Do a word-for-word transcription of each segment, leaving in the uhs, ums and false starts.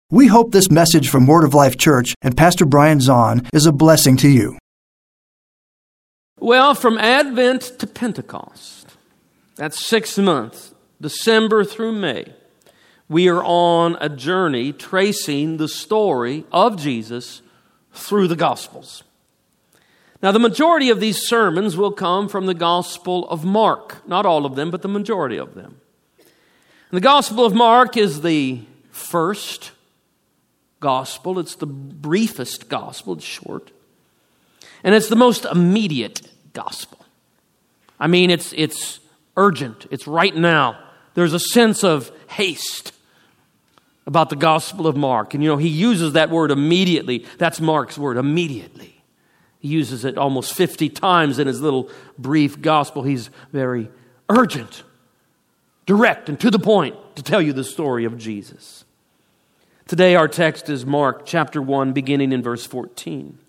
We hope this message from Word of Life Church and Pastor Brian Zahn is a blessing to you. Well, from Advent to Pentecost, that's six months, December through May, we are on a journey tracing the story of Jesus through the Gospels. Now, the majority of these sermons will come from the Gospel of Mark. Not all of them, but the majority of them. And the Gospel of Mark is the first gospel. It's the briefest gospel. It's short. And it's the most immediate gospel. I mean, it's it's urgent. It's right now. There's a sense of haste about the Gospel of Mark. And you know, he uses that word immediately. That's Mark's word, immediately. He uses it almost fifty times in his little brief gospel. He's very urgent, direct, and to the point to tell you the story of Jesus. Today our text is Mark chapter one, beginning in verse fourteen.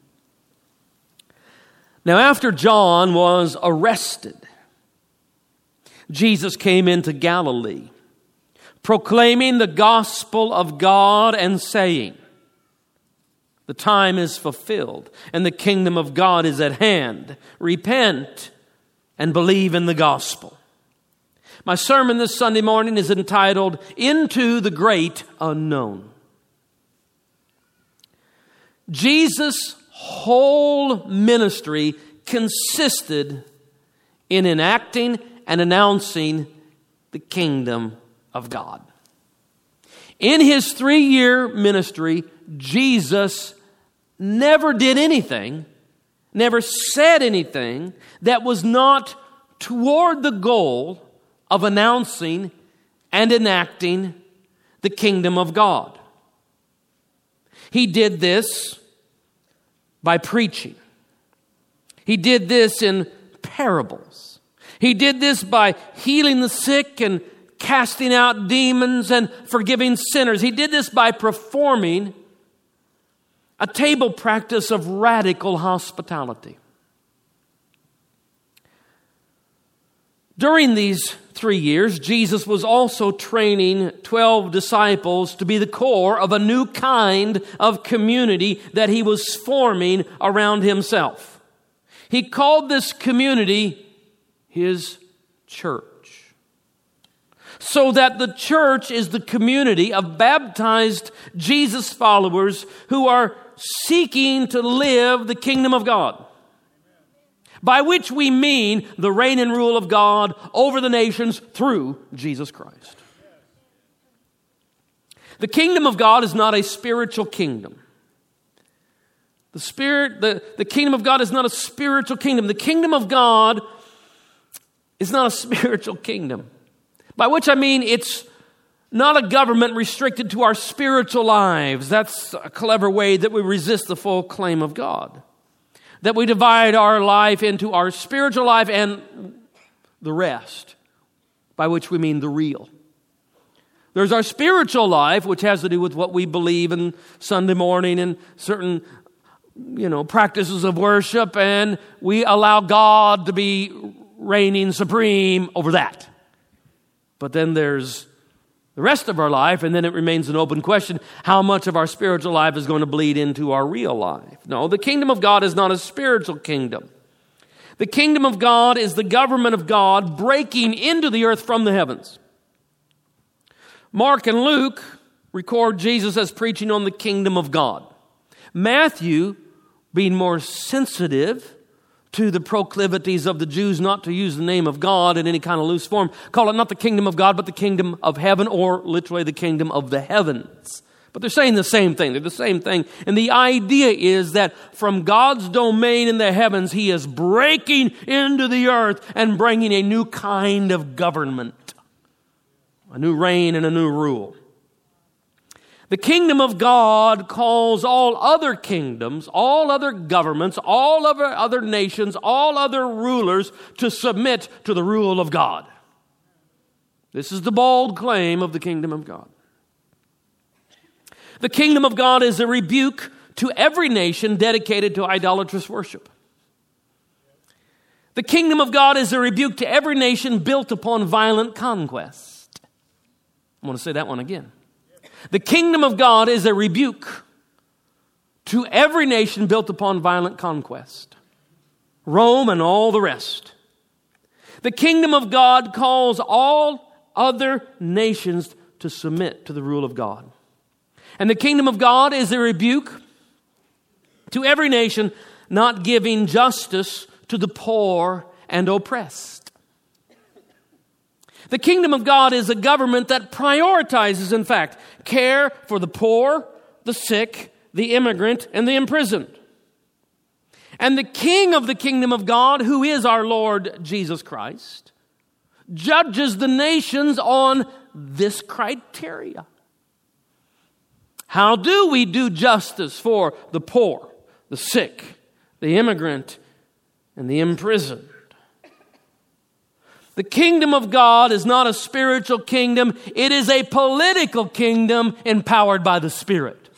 Now after John was arrested, Jesus came into Galilee, proclaiming the gospel of God and saying, "The time is fulfilled, and the kingdom of God is at hand. Repent and believe in the gospel." My sermon this Sunday morning is entitled, "Into the Great Unknown." Jesus' whole ministry consisted in enacting and announcing the kingdom of God. In his three-year ministry, Jesus never did anything, never said anything that was not toward the goal of announcing and enacting the kingdom of God. He did this by preaching. He did this in parables. He did this by healing the sick and casting out demons and forgiving sinners. He did this by performing a table practice of radical hospitality. During these three years, Jesus was also training twelve disciples to be the core of a new kind of community that he was forming around himself. He called this community his church, so that the church is the community of baptized Jesus followers who are seeking to live the kingdom of God, by which we mean the reign and rule of God over the nations through Jesus Christ. The kingdom of God is not a spiritual kingdom. The spirit, the, the kingdom of God is not a spiritual kingdom. The kingdom of God is not a spiritual kingdom. By which I mean it's not a government restricted to our spiritual lives. That's a clever way that we resist the full claim of God. That we divide our life into our spiritual life and the rest, by which we mean the real. There's our spiritual life, which has to do with what we believe in Sunday morning and certain, you know, practices of worship, and we allow God to be reigning supreme over that. But then there's the rest of our life, and then it remains an open question, how much of our spiritual life is going to bleed into our real life? No, the kingdom of God is not a spiritual kingdom. The kingdom of God is the government of God breaking into the earth from the heavens. Mark and Luke record Jesus as preaching on the kingdom of God. Matthew, being more sensitive to the proclivities of the Jews not to use the name of God in any kind of loose form, call it not the kingdom of God, but the kingdom of heaven, or literally the kingdom of the heavens. But they're saying the same thing. They're the same thing. And the idea is that from God's domain in the heavens, he is breaking into the earth and bringing a new kind of government, a new reign and a new rule. The kingdom of God calls all other kingdoms, all other governments, all other, other nations, all other rulers to submit to the rule of God. This is the bold claim of the kingdom of God. The kingdom of God is a rebuke to every nation dedicated to idolatrous worship. The kingdom of God is a rebuke to every nation built upon violent conquest. I want to say that one again. The kingdom of God is a rebuke to every nation built upon violent conquest. Rome and all the rest. The kingdom of God calls all other nations to submit to the rule of God. And the kingdom of God is a rebuke to every nation not giving justice to the poor and oppressed. The kingdom of God is a government that prioritizes, in fact, care for the poor, the sick, the immigrant, and the imprisoned. And the king of the kingdom of God, who is our Lord Jesus Christ, judges the nations on this criteria. How do we do justice for the poor, the sick, the immigrant, and the imprisoned? The kingdom of God is not a spiritual kingdom. It is a political kingdom empowered by the Spirit.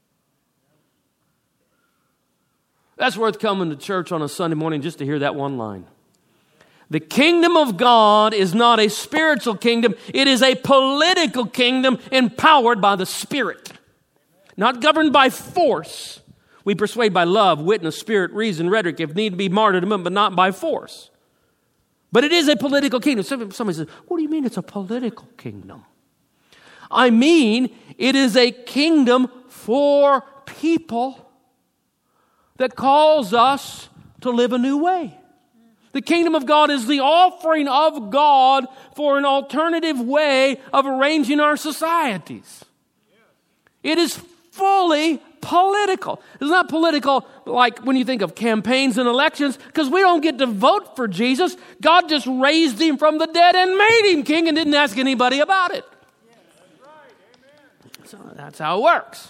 That's worth coming to church on a Sunday morning just to hear that one line. The kingdom of God is not a spiritual kingdom. It is a political kingdom empowered by the Spirit. Not governed by force. We persuade by love, witness, spirit, reason, rhetoric, if need be martyrdom, but not by force. But it is a political kingdom. Somebody says, what do you mean it's a political kingdom? I mean, it is a kingdom for people that calls us to live a new way. The kingdom of God is the offering of God for an alternative way of arranging our societies. It is fully political. It's not political like when you think of campaigns and elections, because we don't get to vote for Jesus. God just raised him from the dead and made him king and didn't ask anybody about it. So that's how it works.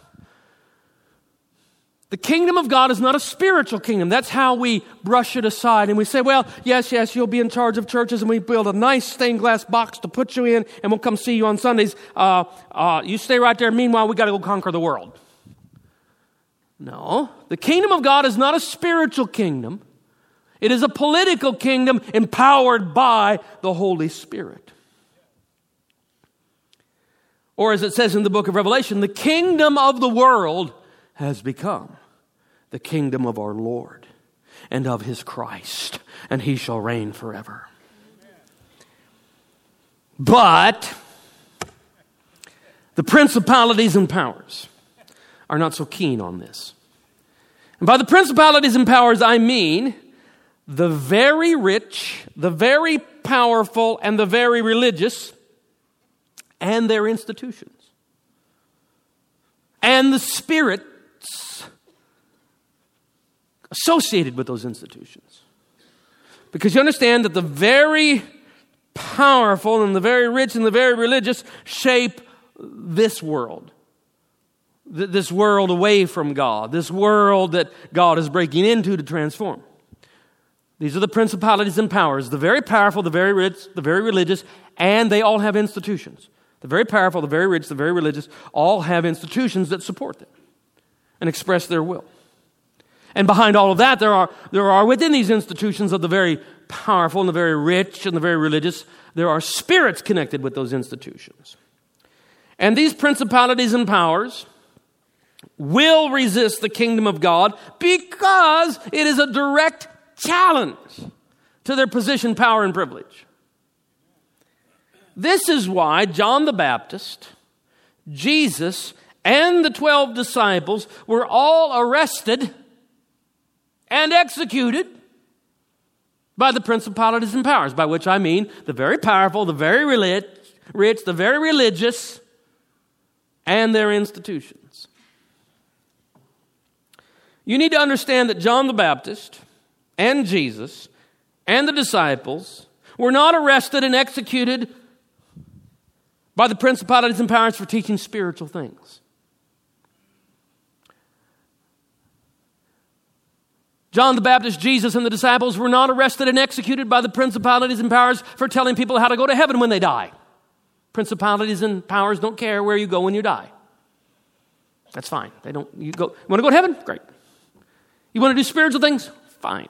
The kingdom of God is not a spiritual kingdom. That's how we brush it aside. And we say, well, yes, yes, you'll be in charge of churches, and we build a nice stained glass box to put you in, and we'll come see you on Sundays. Uh, uh, you stay right there. Meanwhile, we got to go conquer the world. No, the kingdom of God is not a spiritual kingdom. It is a political kingdom empowered by the Holy Spirit. Or as it says in the book of Revelation, the kingdom of the world has become the kingdom of our Lord and of his Christ, and he shall reign forever. But the principalities and powers are not so keen on this. And by the principalities and powers, I mean the very rich, the very powerful, and the very religious, and their institutions. And the spirits associated with those institutions. Because you understand that the very powerful and the very rich and the very religious shape this world. This world away from God. This world that God is breaking into to transform. These are the principalities and powers. The very powerful, the very rich, the very religious, and they all have institutions. The very powerful, the very rich, the very religious, all have institutions that support them and express their will. And behind all of that, there are, there are within these institutions of the very powerful and the very rich and the very religious, there are spirits connected with those institutions. And these principalities and powers will resist the kingdom of God because it is a direct challenge to their position, power, and privilege. This is why John the Baptist, Jesus, and the twelve disciples were all arrested and executed by the principalities and powers, by which I mean the very powerful, the very rich, the very religious, and their institutions. You need to understand that John the Baptist and Jesus and the disciples were not arrested and executed by the principalities and powers for teaching spiritual things. John the Baptist, Jesus, and the disciples were not arrested and executed by the principalities and powers for telling people how to go to heaven when they die. Principalities and powers don't care where you go when you die. That's fine. They don't. You go. You want to go to heaven? Great. You want to do spiritual things? Fine.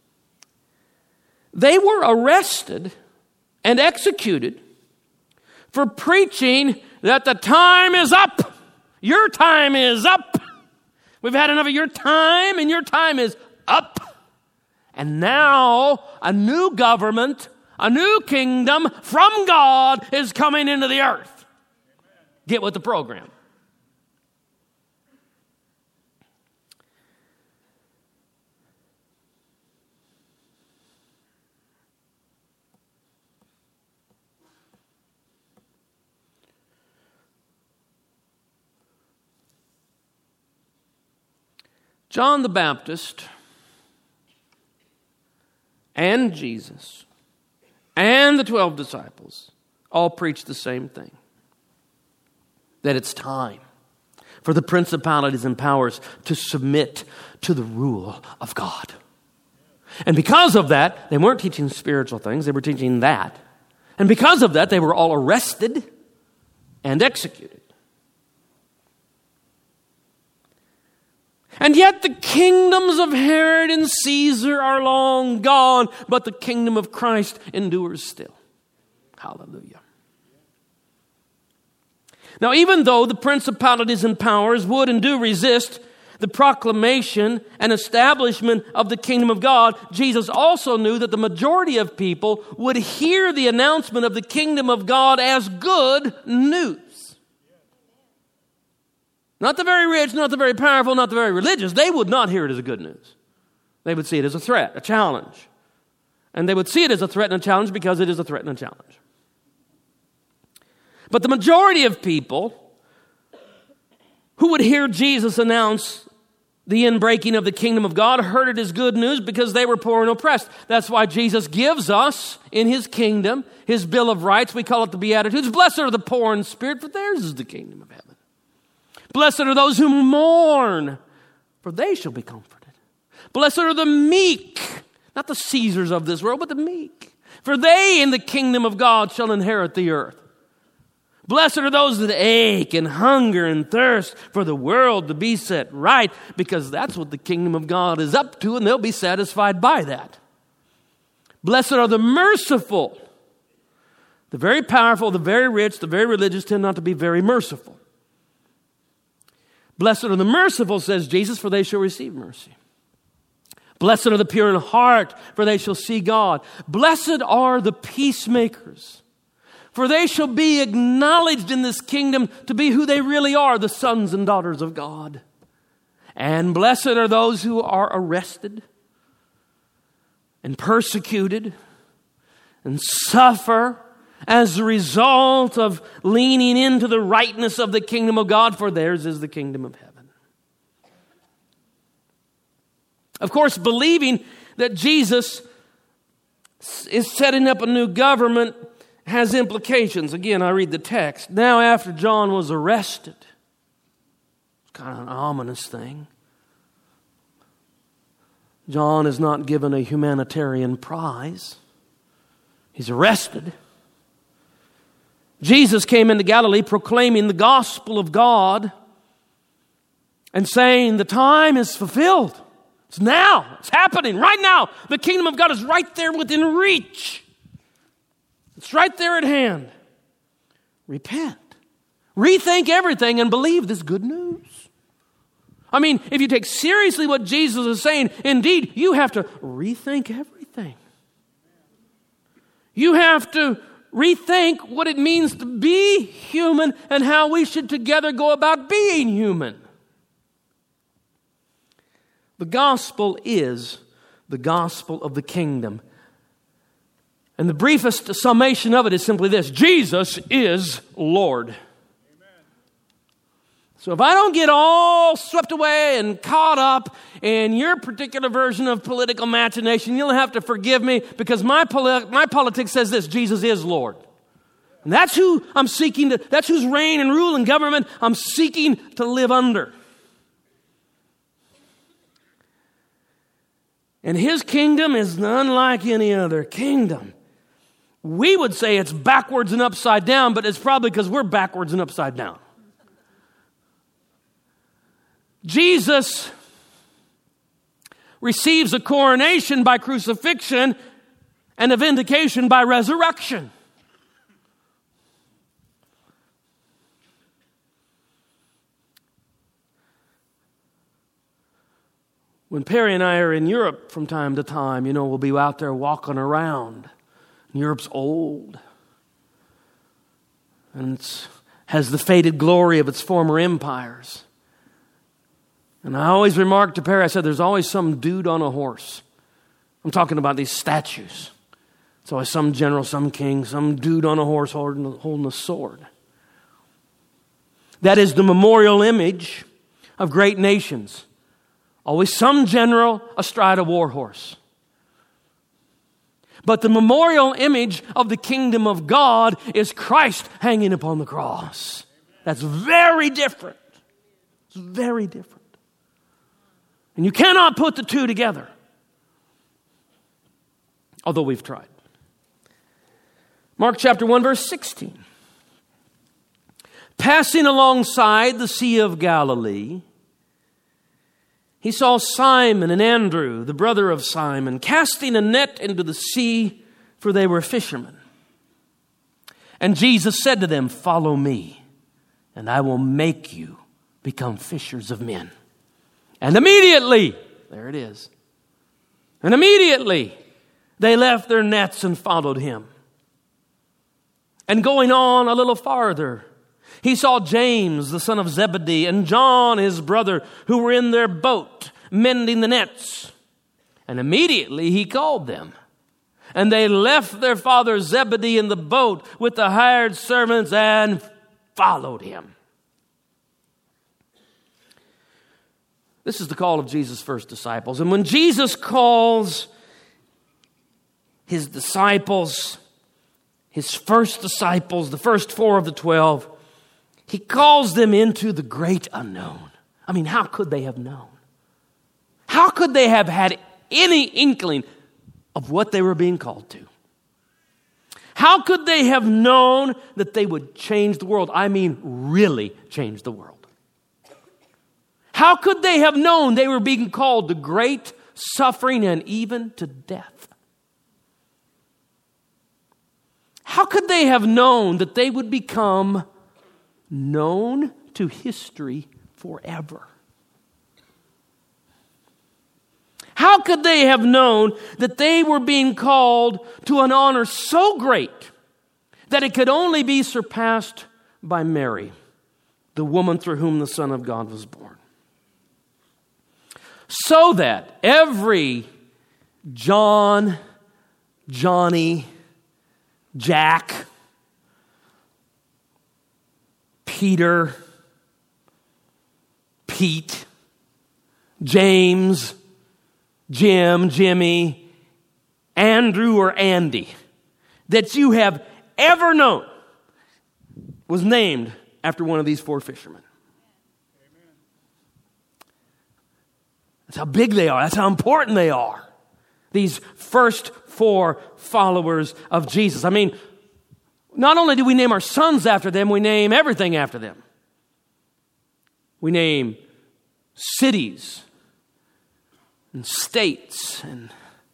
They were arrested and executed for preaching that the time is up. Your time is up. We've had enough of your time, and your time is up. And now a new government, a new kingdom from God is coming into the earth. Get with the program. John the Baptist and Jesus and the twelve disciples all preached the same thing. That it's time for the principalities and powers to submit to the rule of God. And because of that, they weren't teaching spiritual things, they were teaching that. And because of that, they were all arrested and executed. And yet the kingdoms of Herod and Caesar are long gone, but the kingdom of Christ endures still. Hallelujah. Now, even though the principalities and powers would and do resist the proclamation and establishment of the kingdom of God, Jesus also knew that the majority of people would hear the announcement of the kingdom of God as good news. Not the very rich, not the very powerful, not the very religious. They would not hear it as a good news. They would see it as a threat, a challenge. And they would see it as a threat and a challenge because it is a threat and a challenge. But the majority of people who would hear Jesus announce the inbreaking of the kingdom of God heard it as good news because they were poor and oppressed. That's why Jesus gives us in his kingdom, his Bill of Rights, we call it the Beatitudes. Blessed are the poor in spirit, for theirs is the kingdom of heaven. Blessed are those who mourn, for they shall be comforted. Blessed are the meek, not the Caesars of this world, but the meek, for they in the kingdom of God shall inherit the earth. Blessed are those that ache and hunger and thirst for the world to be set right, because that's what the kingdom of God is up to, and they'll be satisfied by that. Blessed are the merciful. The very powerful, the very rich, the very religious tend not to be very merciful. Blessed are the merciful, says Jesus, for they shall receive mercy. Blessed are the pure in heart, for they shall see God. Blessed are the peacemakers, for they shall be acknowledged in this kingdom to be who they really are, the sons and daughters of God. And blessed are those who are arrested and persecuted and suffer as a result of leaning into the rightness of the kingdom of God, for theirs is the kingdom of heaven. Of course, believing that Jesus is setting up a new government has implications. Again, I read the text. Now, after John was arrested, it's kind of an ominous thing. John is not given a humanitarian prize. He's arrested. Jesus came into Galilee proclaiming the gospel of God and saying, the time is fulfilled. It's now. It's happening right now. The kingdom of God is right there within reach. It's right there at hand. Repent. Rethink everything and believe this good news. I mean, if you take seriously what Jesus is saying, indeed, you have to rethink everything. You have to rethink what it means to be human and how we should together go about being human. The gospel is the gospel of the kingdom. And the briefest summation of it is simply this: Jesus is Lord. Amen. So if I don't get all swept away and caught up in your particular version of political machination, you'll have to forgive me, because my poli- my politics says this: Jesus is Lord. And that's who I'm seeking to, that's whose reign and rule and government I'm seeking to live under. And his kingdom is unlike any other kingdom. We would say it's backwards and upside down, but it's probably because we're backwards and upside down. Jesus receives a coronation by crucifixion and a vindication by resurrection. When Perry and I are in Europe from time to time, you know, we'll be out there walking around. Europe's old. And it has the faded glory of its former empires. And I always remarked to Perry, I said, there's always some dude on a horse. I'm talking about these statues. It's always some general, some king, some dude on a horse holding, holding a sword. That is the memorial image of great nations. Always some general astride a war horse. But the memorial image of the kingdom of God is Christ hanging upon the cross. That's very different. It's very different. And you cannot put the two together. Although we've tried. Mark chapter one, verse sixteen. Passing alongside the Sea of Galilee, he saw Simon and Andrew, the brother of Simon, casting a net into the sea, for they were fishermen. And Jesus said to them, "Follow me, and I will make you become fishers of men." And immediately, there it is, and immediately they left their nets and followed him. And going on a little farther, he saw James, the son of Zebedee, and John, his brother, who were in their boat, mending the nets. And immediately he called them. And they left their father Zebedee in the boat with the hired servants and followed him. This is the call of Jesus' first disciples. And when Jesus calls his disciples, his first disciples, the first four of the twelve, he calls them into the great unknown. I mean, how could they have known? How could they have had any inkling of what they were being called to? How could they have known that they would change the world? I mean, really change the world. How could they have known they were being called to great suffering and even to death? How could they have known that they would become known to history forever? How could they have known that they were being called to an honor so great that it could only be surpassed by Mary, the woman through whom the Son of God was born? So that every John, Johnny, Jack, Peter, Pete, James, Jim, Jimmy, Andrew, or Andy that you have ever known was named after one of these four fishermen. That's how big they are. That's how important they are. These first four followers of Jesus. I mean, not only do we name our sons after them, we name everything after them. We name cities and states and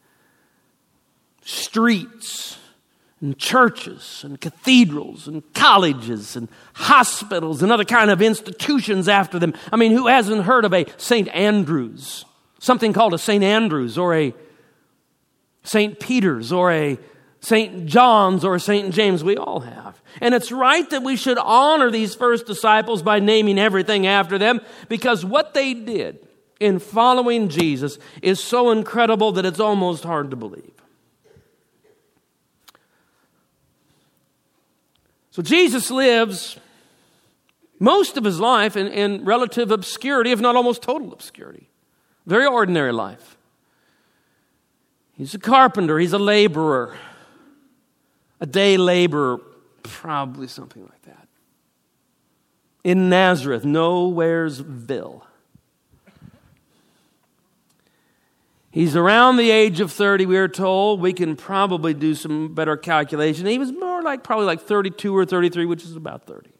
streets and churches and cathedrals and colleges and hospitals and other kind of institutions after them. I mean, who hasn't heard of a Saint Andrews? Something called a Saint Andrews or a Saint Peter's or a Saint John's or a Saint James. We all have. And it's right that we should honor these first disciples by naming everything after them, because what they did in following Jesus is so incredible that it's almost hard to believe. So Jesus lives most of his life in, in relative obscurity, if not almost total obscurity. Very ordinary life. He's a carpenter. He's a laborer. A day laborer, probably something like that. In Nazareth, Nowheresville. He's around the age of thirty, we are told. We can probably do some better calculation. He was more like, probably like thirty-two or thirty-three, which is about thirty.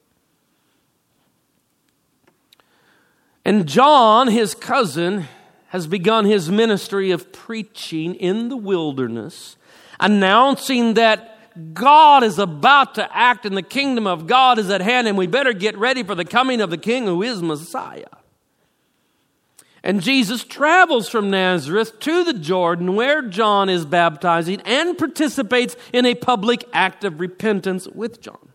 And John, his cousin, has begun his ministry of preaching in the wilderness, announcing that God is about to act and the kingdom of God is at hand, and we better get ready for the coming of the King who is Messiah. And Jesus travels from Nazareth to the Jordan where John is baptizing and participates in a public act of repentance with John.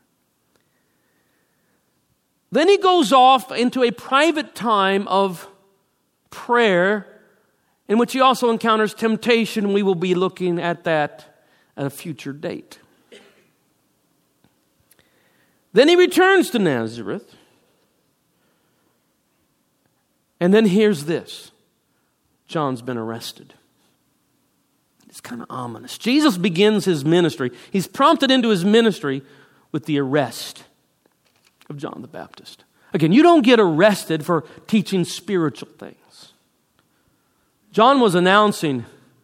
Then he goes off into a private time of prayer in which he also encounters temptation. We will be looking at that at a future date. Then he returns to Nazareth. And then here's this. John's been arrested. It's kind of ominous. Jesus begins his ministry. He's prompted into his ministry with the arrest of John the Baptist. Again, you don't get arrested for teaching spiritual things. John was announcing,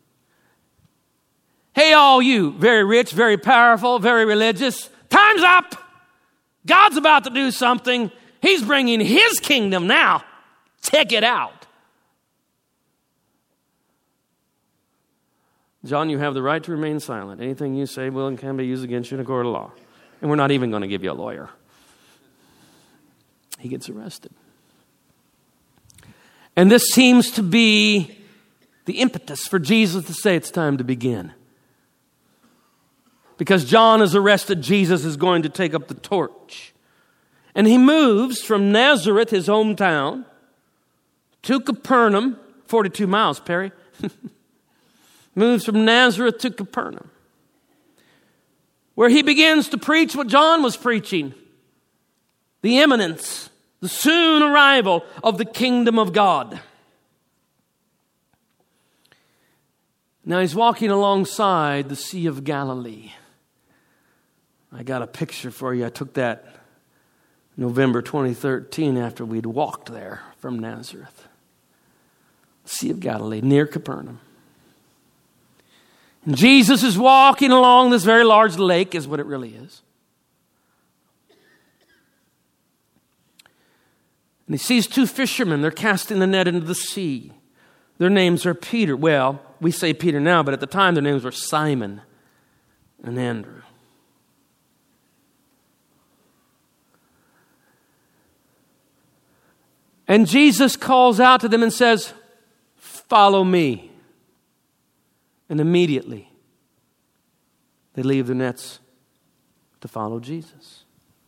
hey, all you, very rich, very powerful, very religious, time's up. God's about to do something. He's bringing his kingdom now. Check it out. John, you have the right to remain silent. Anything you say will and can be used against you in a court of law. And we're not even going to give you a lawyer. He gets arrested. And this seems to be the impetus for Jesus to say it's time to begin. Because John is arrested, Jesus is going to take up the torch. And he moves from Nazareth, his hometown, to Capernaum, forty-two miles, Perry. Moves from Nazareth to Capernaum, where he begins to preach what John was preaching. The imminence, the soon arrival of the kingdom of God. Now he's walking alongside the Sea of Galilee. I got a picture for you. I took that November twenty thirteen after we'd walked there from Nazareth. Sea of Galilee, near Capernaum. And Jesus is walking along this very large lake, is what it really is. And he sees two fishermen. They're casting the net into the sea. Their names are Peter. Well, we say Peter now, but at the time their names were Simon and Andrew. And Jesus calls out to them and says, follow me. And immediately they leave their nets to follow Jesus.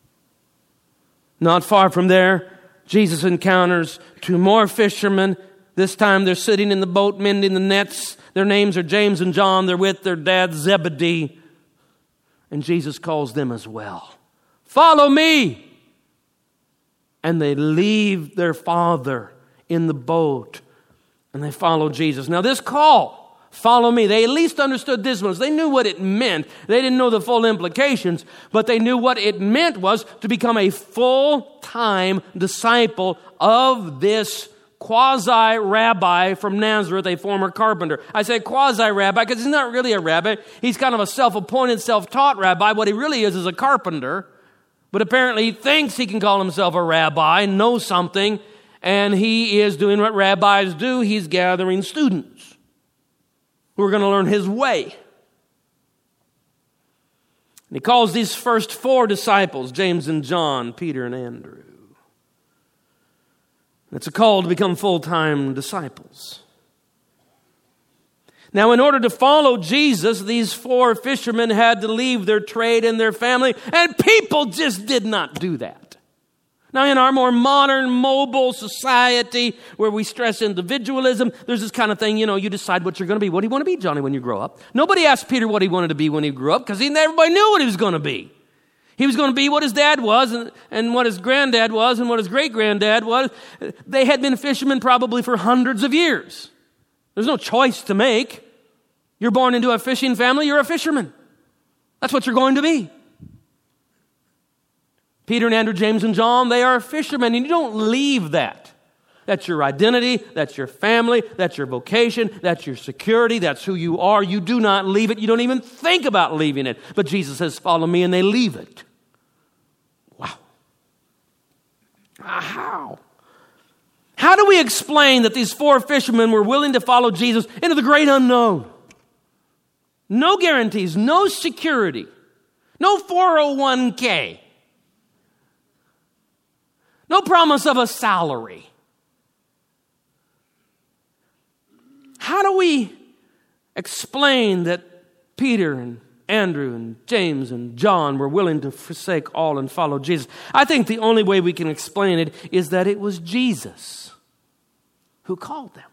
Not far from there, Jesus encounters two more fishermen. This time they're sitting in the boat mending the nets. Their names are James and John. They're with their dad Zebedee. And Jesus calls them as well. Follow me. And they leave their father in the boat and they follow Jesus. Now this call, follow me, they at least understood this much. They knew what it meant. They didn't know the full implications, but they knew what it meant was to become a full-time disciple of this quasi-rabbi from Nazareth, a former carpenter. I say quasi-rabbi because he's not really a rabbi. He's kind of a self-appointed, self-taught rabbi. What he really is is a carpenter. But apparently he thinks he can call himself a rabbi, knows something, and he is doing what rabbis do. He's gathering students who are going to learn his way. And he calls these first four disciples, James and John, Peter and Andrew. It's a call to become full-time disciples. Now, in order to follow Jesus, these four fishermen had to leave their trade and their family, and people just did not do that. Now, in our more modern, mobile society where we stress individualism, there's this kind of thing, you know, you decide what you're going to be. What do you want to be, Johnny, when you grow up? Nobody asked Peter what he wanted to be when he grew up because everybody knew what he was going to be. He was going to be what his dad was and, and what his granddad was and what his great-granddad was. They had been fishermen probably for hundreds of years. There's no choice to make. You're born into a fishing family, you're a fisherman. That's what you're going to be. Peter and Andrew, James and John, they are fishermen, and you don't leave that. That's your identity, that's your family, that's your vocation, that's your security, that's who you are. You do not leave it. You don't even think about leaving it. But Jesus says, follow me, and they leave it. Wow. How? How do we explain that these four fishermen were willing to follow Jesus into the great unknown? No guarantees, no security, no four oh one k, no promise of a salary. how do we explain that Peter and Andrew and James and John were willing to forsake all and follow Jesus? I think the only way we can explain it is that it was Jesus who called them.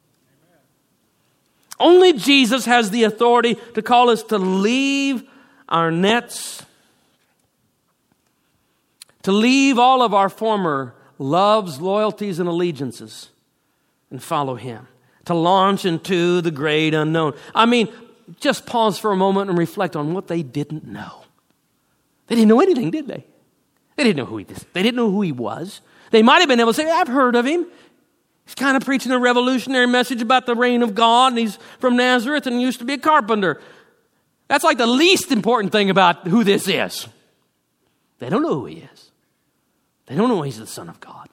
Only Jesus has the authority to call us to leave our nets, to leave all of our former loves, loyalties, and allegiances and follow Him, to launch into the great unknown. I mean, just pause for a moment and reflect on what they didn't know. They didn't know anything, did they? They didn't know who he was. They didn't know who he was. They might have been able to say, I've heard of him. He's kind of preaching a revolutionary message about the reign of God, and he's from Nazareth and used to be a carpenter. That's like the least important thing about who this is. They don't know who he is. They don't know he's the Son of God.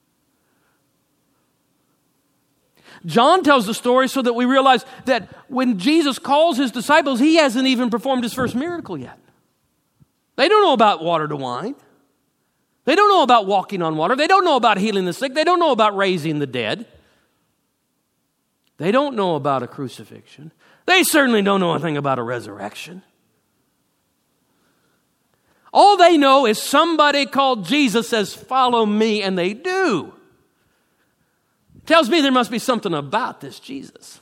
John tells the story so that we realize that when Jesus calls his disciples, he hasn't even performed his first miracle yet. They don't know about water to wine. They don't know about walking on water. They don't know about healing the sick. They don't know about raising the dead. They don't know about a crucifixion. They certainly don't know anything about a resurrection. All they know is somebody called Jesus says, follow me, and they do. Tells me there must be something about this Jesus.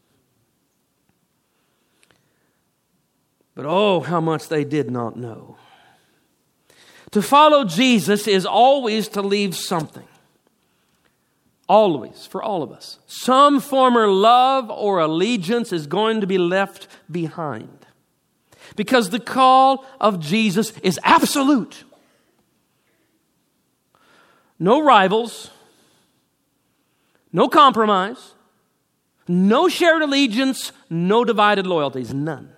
But oh, how much they did not know. To follow Jesus is always to leave something. Always, for all of us. Some former love or allegiance is going to be left behind. Because the call of Jesus is absolute. No rivals. No compromise, no shared allegiance, no divided loyalties, none.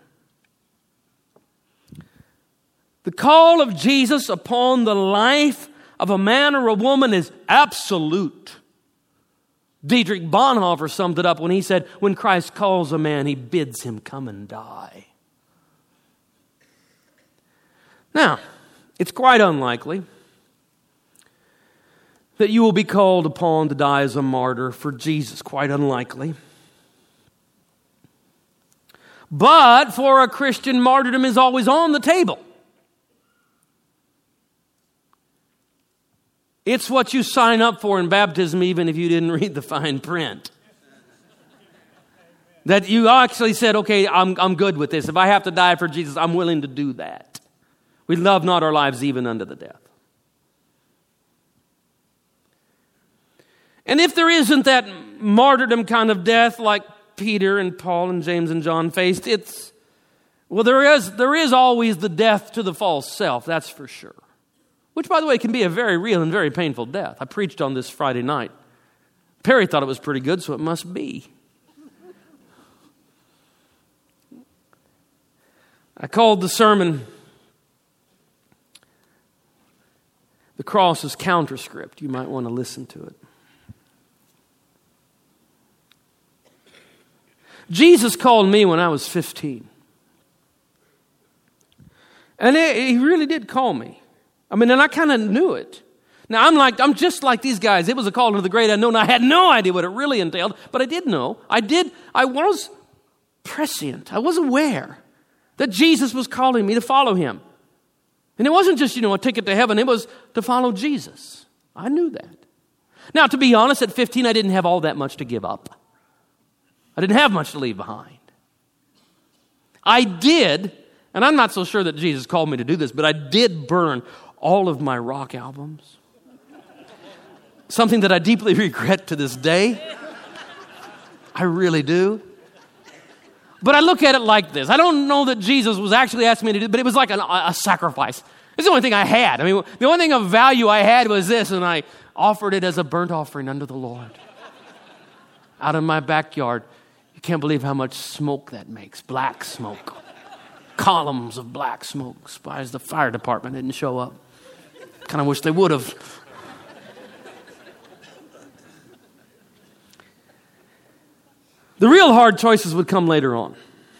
The call of Jesus upon the life of a man or a woman is absolute. Dietrich Bonhoeffer summed it up when he said, when Christ calls a man, he bids him come and die. Now, it's quite unlikely that you will be called upon to die as a martyr for Jesus. Quite unlikely. But for a Christian, martyrdom is always on the table. It's what you sign up for in baptism, even if you didn't read the fine print. That you actually said, okay, I'm, I'm good with this. If I have to die for Jesus, I'm willing to do that. We love not our lives even unto the death. And if there isn't that martyrdom kind of death like Peter and Paul and James and John faced, it's, well, there is, there is always the death to the false self, that's for sure. Which, by the way, can be a very real and very painful death. I preached on this Friday night. Perry thought it was pretty good, so it must be. I called the sermon, "The Cross is Counterscript." You might want to listen to it. Jesus called me when I was fifteen. And it, he really did call me. I mean, and I kind of knew it. Now, I'm like, I'm just like these guys. It was a call into the great unknown. I had no idea what it really entailed, but I did know. I did, I was prescient. I was aware that Jesus was calling me to follow him. And it wasn't just, you know, a ticket to heaven. It was to follow Jesus. I knew that. Now, to be honest, at fifteen, I didn't have all that much to give up. I didn't have much to leave behind. I did, and I'm not so sure that Jesus called me to do this, but I did burn all of my rock albums. Something that I deeply regret to this day. I really do. But I look at it like this. I don't know that Jesus was actually asking me to do it, but it was like a, a sacrifice. It's the only thing I had. I mean, the only thing of value I had was this, and I offered it as a burnt offering unto the Lord. Out in my backyard. You can't believe how much smoke that makes. Black smoke. Columns of black smoke. Surprised the fire department didn't show up. Kind of wish they would have. The real hard choices would come later on.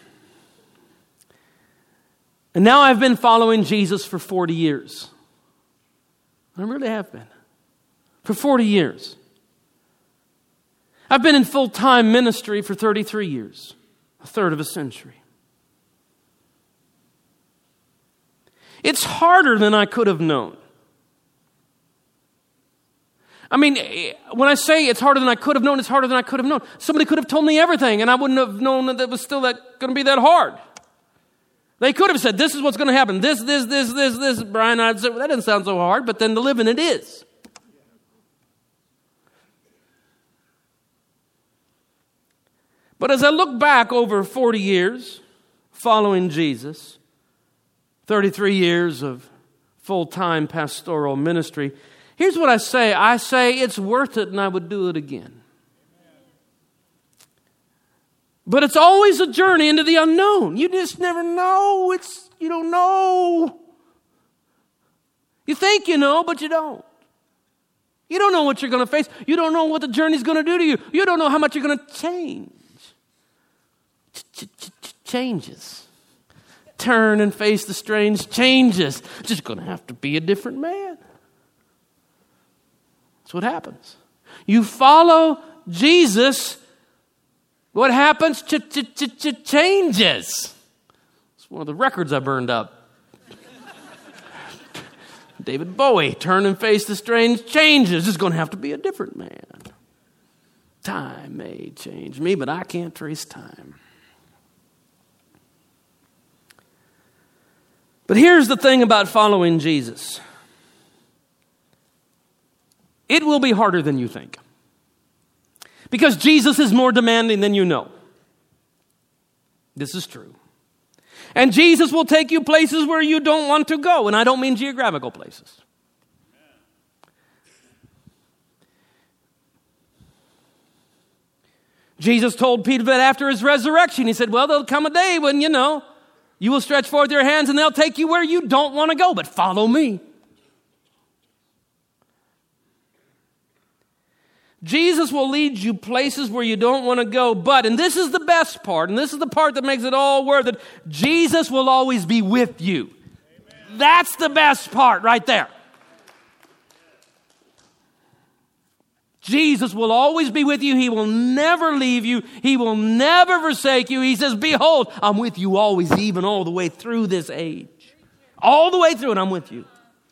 And now I've been following Jesus for forty years. I really have been. For forty years. I've been in full-time ministry for thirty-three years, a third of a century. It's harder than I could have known. I mean, when I say it's harder than I could have known, it's harder than I could have known. Somebody could have told me everything, and I wouldn't have known that it was still that going to be that hard. They could have said, this is what's going to happen. This, this, this, this, this. Brian, I'd say, well, that doesn't sound so hard, but then to live in it is. But as I look back over forty years following Jesus, thirty-three years of full-time pastoral ministry, here's what I say. I say it's worth it and I would do it again. But it's always a journey into the unknown. You just never know. It's, you don't know. You think you know, but you don't. You don't know what you're going to face. You don't know what the journey's going to do to you. You don't know how much you're going to change. Changes. Turn and face the strange changes. Just going to have to be a different man. That's what happens. You follow Jesus, what happens? Ch- ch- ch- ch- changes. It's one of the records I burned up. David Bowie, turn and face the strange changes. Just going to have to be a different man. Time may change me, but I can't trace time. But here's the thing about following Jesus. It will be harder than you think. Because Jesus is more demanding than you know. This is true. And Jesus will take you places where you don't want to go. And I don't mean geographical places. Jesus told Peter that after his resurrection, he said, well, there'll come a day when, you know, you will stretch forth your hands and they'll take you where you don't want to go, but follow me. Jesus will lead you places where you don't want to go, but, and this is the best part, and this is the part that makes it all worth it, Jesus will always be with you. Amen. That's the best part right there. Jesus will always be with you. He will never leave you. He will never forsake you. He says, behold, I'm with you always, even all the way through this age. All the way through it, I'm with you.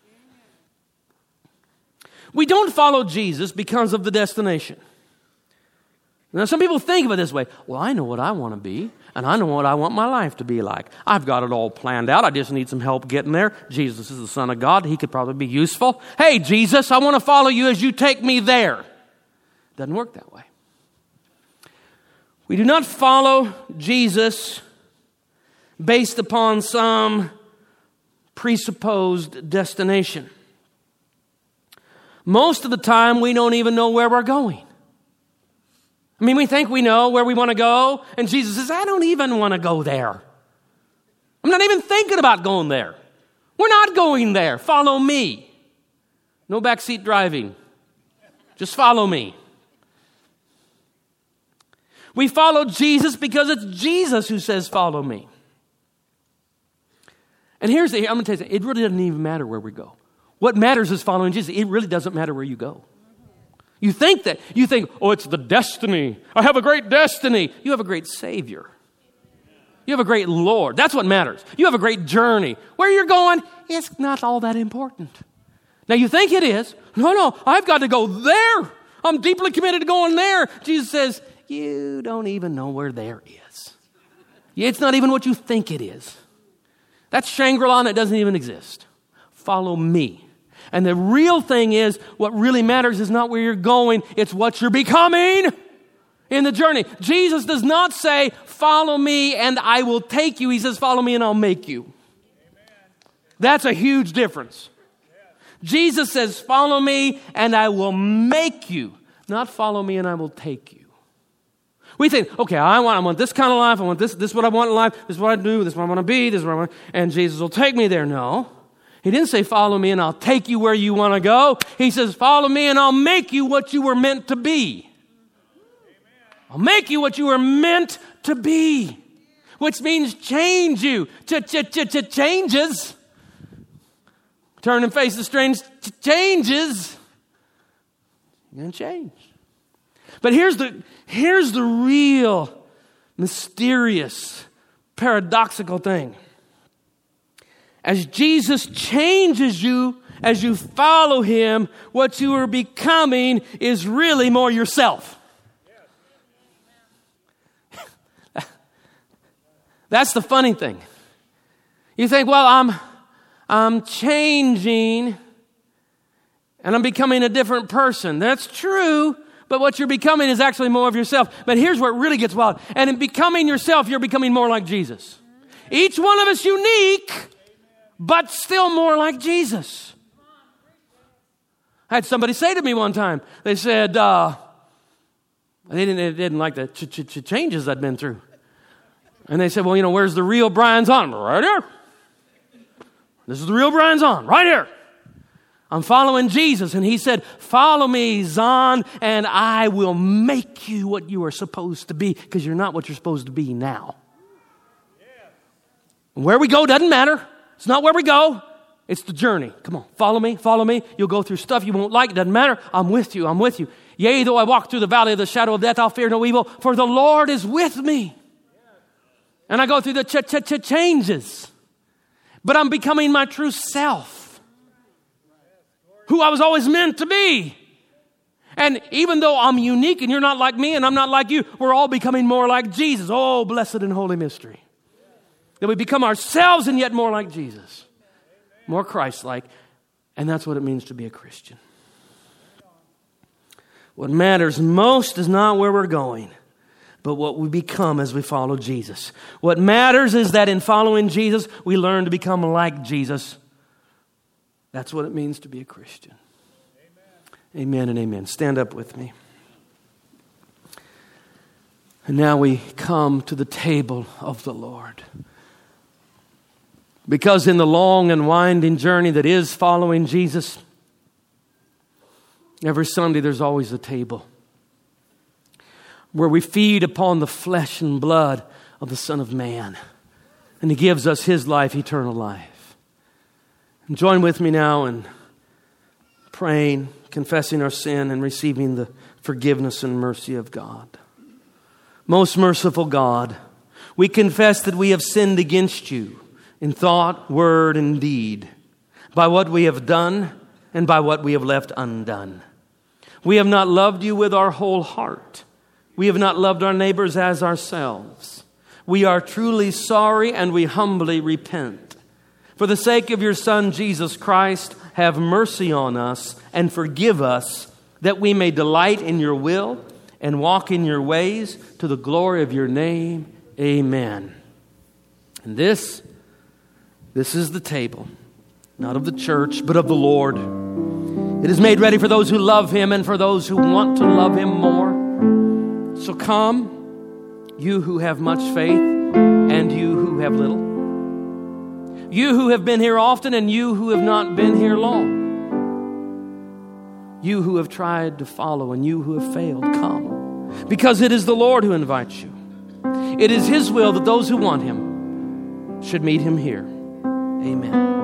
We don't follow Jesus because of the destination. Now, some people think of it this way. Well, I know what I want to be, and I know what I want my life to be like. I've got it all planned out. I just need some help getting there. Jesus is the Son of God. He could probably be useful. Hey, Jesus, I want to follow you as you take me there. Doesn't work that way. We do not follow Jesus based upon some presupposed destination. Most of the time, we don't even know where we're going. I mean, we think we know where we want to go, and Jesus says, I don't even want to go there. I'm not even thinking about going there. We're not going there. Follow me. No backseat driving. Just follow me. We follow Jesus because it's Jesus who says, follow me. And here's the, I'm going to tell you something. It really doesn't even matter where we go. What matters is following Jesus. It really doesn't matter where you go. You think that. You think, oh, it's the destiny. I have a great destiny. You have a great Savior. You have a great Lord. That's what matters. You have a great journey. Where you're going, it's not all that important. Now, you think it is. No, no, I've got to go there. I'm deeply committed to going there. Jesus says, you don't even know where there is. It's not even what you think it is. That's Shangri-La and it doesn't even exist. Follow me. And the real thing is, what really matters is not where you're going, it's what you're becoming in the journey. Jesus does not say, follow me and I will take you. He says, follow me and I'll make you. That's a huge difference. Jesus says, follow me and I will make you. Not follow me and I will take you. We think, okay, I want, I want this kind of life. I want this, this is what I want in life. This is what I do. This is what I want to be. This is what I want. And Jesus will take me there. No. He didn't say, follow me and I'll take you where you want to go. He says, follow me and I'll make you what you were meant to be. I'll make you what you were meant to be. Which means change you. Ch-ch-ch-ch changes. Turn and face the strange ch- changes. You're going to change. But here's the, here's the real mysterious, paradoxical thing. As Jesus changes you, as you follow him, what you are becoming is really more yourself. That's the funny thing. You think, well, I'm, I'm changing and I'm becoming a different person. That's true, but what you're becoming is actually more of yourself. But here's where it really gets wild. And in becoming yourself, you're becoming more like Jesus. Each one of us unique, but still more like Jesus. I had somebody say to me one time, they said, uh, they didn't, they didn't like the ch- ch- ch- changes I'd been through. And they said, well, you know, where's the real Brian Zahn? Right here. This is the real Brian Zahn, right here. I'm following Jesus. And he said, follow me, Zahn, and I will make you what you are supposed to be, because you're not what you're supposed to be now. And where we go doesn't matter. It's not where we go. It's the journey. Come on, follow me, follow me. You'll go through stuff you won't like. It doesn't matter. I'm with you, I'm with you. Yea, though I walk through the valley of the shadow of death, I'll fear no evil, for the Lord is with me. And I go through the ch- ch- ch- changes. But I'm becoming my true self. Who I was always meant to be. And even though I'm unique and you're not like me and I'm not like you, we're all becoming more like Jesus. Oh, blessed and holy mystery. That we become ourselves and yet more like Jesus. More Christ-like. And that's what it means to be a Christian. What matters most is not where we're going, but what we become as we follow Jesus. What matters is that in following Jesus, we learn to become like Jesus. That's what it means to be a Christian. Amen, amen and amen. Stand up with me. And now we come to the table of the Lord. Because in the long and winding journey that is following Jesus, every Sunday there's always a table where we feed upon the flesh and blood of the Son of Man. And He gives us His life, eternal life. And join with me now in praying, confessing our sin, and receiving the forgiveness and mercy of God. Most merciful God, we confess that we have sinned against You in thought, word, and deed, by what we have done and by what we have left undone. We have not loved You with our whole heart. We have not loved our neighbors as ourselves. We are truly sorry and we humbly repent. For the sake of Your Son, Jesus Christ, have mercy on us and forgive us, that we may delight in Your will and walk in Your ways to the glory of Your name. Amen. And this, this is the table, not of the church, but of the Lord. It is made ready for those who love Him and for those who want to love Him more. So come, you who have much faith and you who have little. You who have been here often and you who have not been here long. You who have tried to follow and you who have failed, come. Because it is the Lord who invites you. It is His will that those who want Him should meet Him here. Amen.